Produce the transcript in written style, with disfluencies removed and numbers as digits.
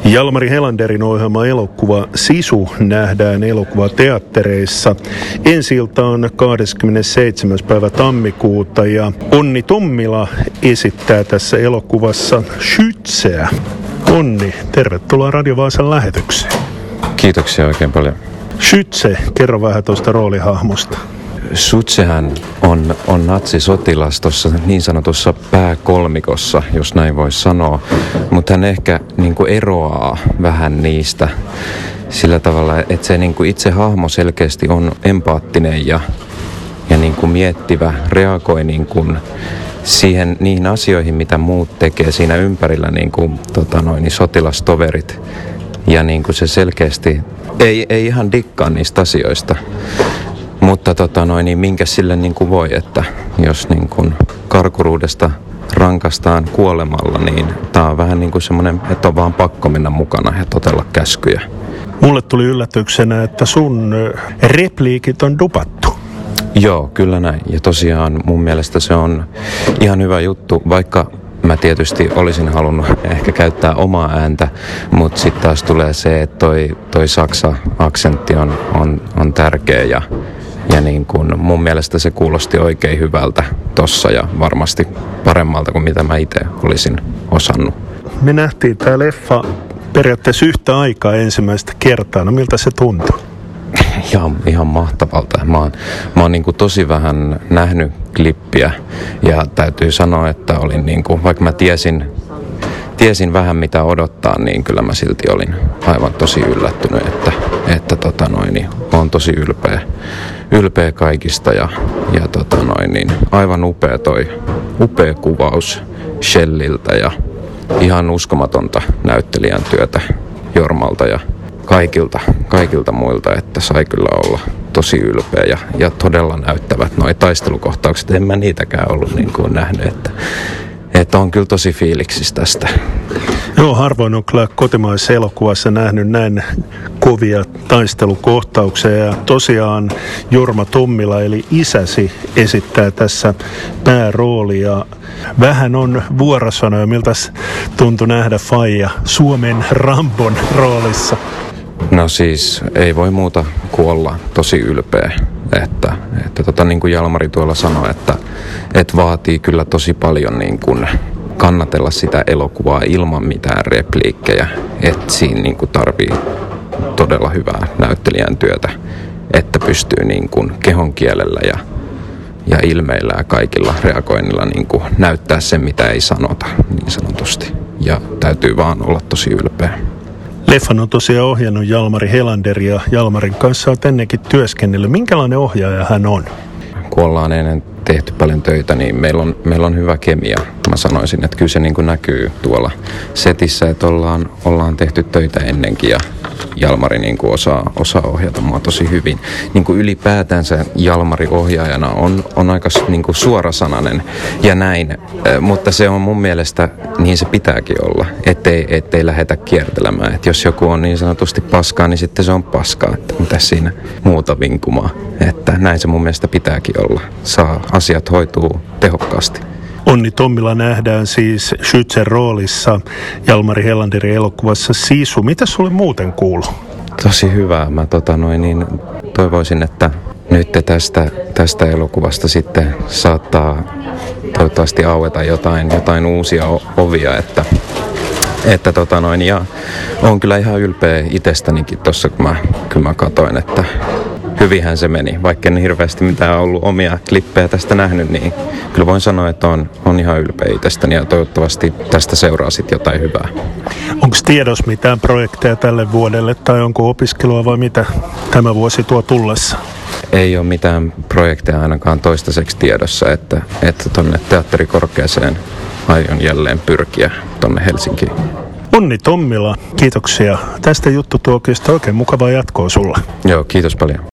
Jalmari Helanderin ohjelma elokuva Sisu nähdään elokuvateattereissa. Ensi-ilta on 27. päivä tammikuuta ja Onni Tommila esittää tässä elokuvassa Schützeä. Onni, tervetuloa Radio Vaasan lähetykseen. Kiitoksia oikein paljon. Schütze, kerro vähän tuosta roolihahmosta. Schützehän on natsisotilas tuossa niin sanotussa pääkolmikossa, jos näin voisi sanoa. Mutta hän ehkä eroaa vähän niistä sillä tavalla, että se itse hahmo selkeästi on empaattinen ja miettivä, reagoi niihin asioihin, mitä muut tekee siinä ympärillä, sotilastoverit. Ja se selkeästi ei ihan dikkaa niistä asioista. Mutta minkä sille voi, että jos karkuruudesta rankastaan kuolemalla, niin tää on vähän semmoinen, että on vaan pakko mennä mukana ja totella käskyjä. Mulle tuli yllätyksenä, että sun repliikit on dupattu. Joo, kyllä näin. Ja tosiaan mun mielestä se on ihan hyvä juttu, vaikka mä tietysti olisin halunnut ehkä käyttää omaa ääntä, mutta sitten taas tulee se, että toi Saksa-aksentti on tärkeä ja mun mielestä se kuulosti oikein hyvältä tossa ja varmasti paremmalta kuin mitä mä itse olisin osannut. Me nähtiin tää leffa periaatteessa yhtä aikaa ensimmäistä kertaa. No miltä se tuntui? Ihan mahtavalta. Mä oon tosi vähän nähnyt klippiä ja täytyy sanoa, että olin vaikka mä tiesin vähän mitä odottaa, niin kyllä mä silti olin aivan tosi yllättynyt, että oon tosi ylpeä kaikista ja aivan upea kuvaus Shelliltä ja ihan uskomatonta näyttelijän työtä Jormalta ja kaikilta muilta, että sai kyllä olla tosi ylpeä ja todella näyttävät noi taistelukohtaukset. En mä niitäkään ollut nähnyt, että on kyllä tosi fiiliksissä tästä. Joo, harvoin on kyllä kotimaisessa elokuvassa nähnyt näin kovia taistelukohtauksia ja tosiaan Jorma Tommila eli isäsi esittää tässä pääroolia. Vähän on vuorosanoja, miltä tuntui nähdä faija Suomen Rambon roolissa. No siis ei voi muuta kuin olla tosi ylpeä, että niin kuin Jalmari tuolla sanoi, että vaatii kyllä tosi paljon kannatella sitä elokuvaa ilman mitään repliikkejä, että siinä tarvii todella hyvää näyttelijän työtä, että pystyy kehon kielellä ja ilmeillä ja kaikilla reagoinnilla näyttää sen, mitä ei sanota niin sanotusti. Ja täytyy vaan olla tosi ylpeä. Leffan on tosiaan ohjannut Jalmari Helander ja Jalmarin kanssa olet ennenkin työskennellyt. Minkälainen ohjaaja hän on? Kun ollaan ennen tehty paljon töitä, niin meillä on hyvä kemia. Mä sanoisin, että kyllä se näkyy tuolla setissä, että ollaan tehty töitä ennenkin ja Jalmari osaa ohjata mua tosi hyvin. Ylipäätänsä Jalmari ohjaajana on aika suorasanainen ja näin, mutta se on mun mielestä niin se pitääkin olla, ettei lähdetä kiertelemään. Että jos joku on niin sanotusti paskaa, niin sitten se on paskaa, että mitä siinä muuta vinkumaa. Että näin se mun mielestä pitääkin olla. Saa asiat hoituu tehokkaasti. Onni Tommila nähdään siis Schützen roolissa Jalmari Helanderin elokuvassa Sisu. Mitä sulle muuten kuuluu? Tosi hyvää. Mä toivoisin, että nyt tästä elokuvasta sitten saattaa toivottavasti aueta jotain uusia ovia, että ja on kyllä ihan ylpeä itsestänikin tossa, kun mä katoin, että hyvinhän se meni. Vaikka en hirveästi mitään ollut omia klippejä tästä nähnyt, niin kyllä voin sanoa, että on ihan ylpeä itsestäni ja toivottavasti tästä seuraa sitten jotain hyvää. Onko tiedossa mitään projekteja tälle vuodelle tai onko opiskelua vai mitä tämä vuosi tuo tullessa? Ei ole mitään projekteja ainakaan toistaiseksi tiedossa, että tuonne teatterikorkeaseen aion jälleen pyrkiä tuonne Helsinkiin. Onni Tommila, kiitoksia tästä juttutuokiosta. Oikein mukavaa jatkoa sulla. Joo, kiitos paljon.